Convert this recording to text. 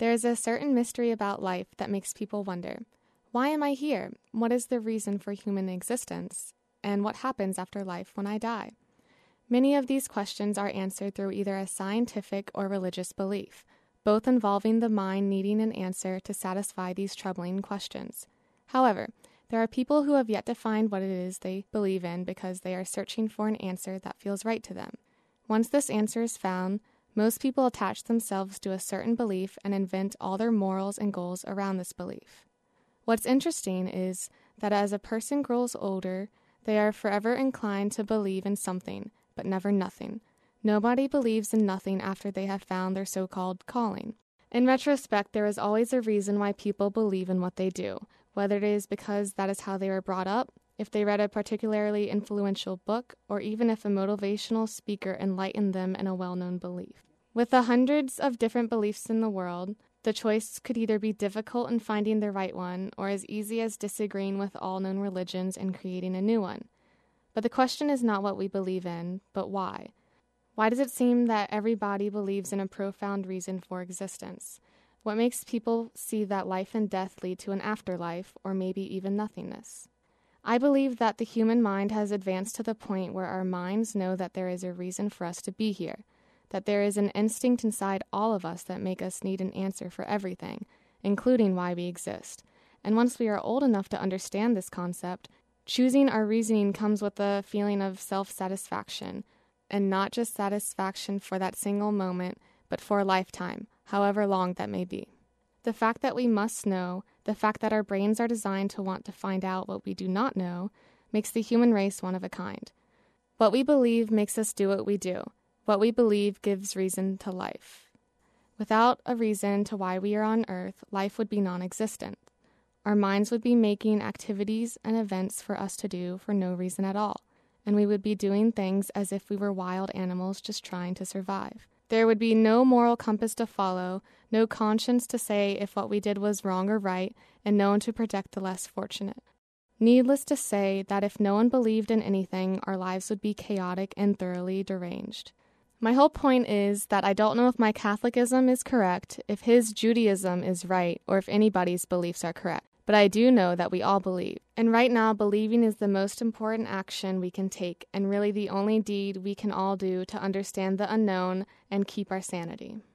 There is a certain mystery about life that makes people wonder, why am I here? What is the reason for human existence? And what happens after life when I die? Many of these questions are answered through either a scientific or religious belief, both involving the mind needing an answer to satisfy these troubling questions. However, there are people who have yet to find what it is they believe in because they are searching for an answer that feels right to them. Once this answer is found, most people attach themselves to a certain belief and invent all their morals and goals around this belief. What's interesting is that as a person grows older, they are forever inclined to believe in something, but never nothing. Nobody believes in nothing after they have found their so-called calling. In retrospect, there is always a reason why people believe in what they do, whether it is because that is how they were brought up, if they read a particularly influential book, or even if a motivational speaker enlightened them in a well-known belief. With the hundreds of different beliefs in the world, the choice could either be difficult in finding the right one, or as easy as disagreeing with all known religions and creating a new one. But the question is not what we believe in, but why. Why does it seem that everybody believes in a profound reason for existence? What makes people see that life and death lead to an afterlife, or maybe even nothingness? I believe that the human mind has advanced to the point where our minds know that there is a reason for us to be here, that there is an instinct inside all of us that make us need an answer for everything, including why we exist. And once we are old enough to understand this concept, choosing our reasoning comes with a feeling of self-satisfaction, and not just satisfaction for that single moment, but for a lifetime, however long that may be. The fact that we must know, the fact that our brains are designed to want to find out what we do not know, makes the human race one of a kind. What we believe makes us do what we do. What we believe gives reason to life. Without a reason to why we are on Earth, life would be non-existent. Our minds would be making activities and events for us to do for no reason at all, and we would be doing things as if we were wild animals just trying to survive. There would be no moral compass to follow, no conscience to say if what we did was wrong or right, and no one to protect the less fortunate. Needless to say that if no one believed in anything, our lives would be chaotic and thoroughly deranged. My whole point is that I don't know if my Catholicism is correct, if his Judaism is right, or if anybody's beliefs are correct. But I do know that we all believe. And right now, believing is the most important action we can take, and really the only deed we can all do to understand the unknown and keep our sanity.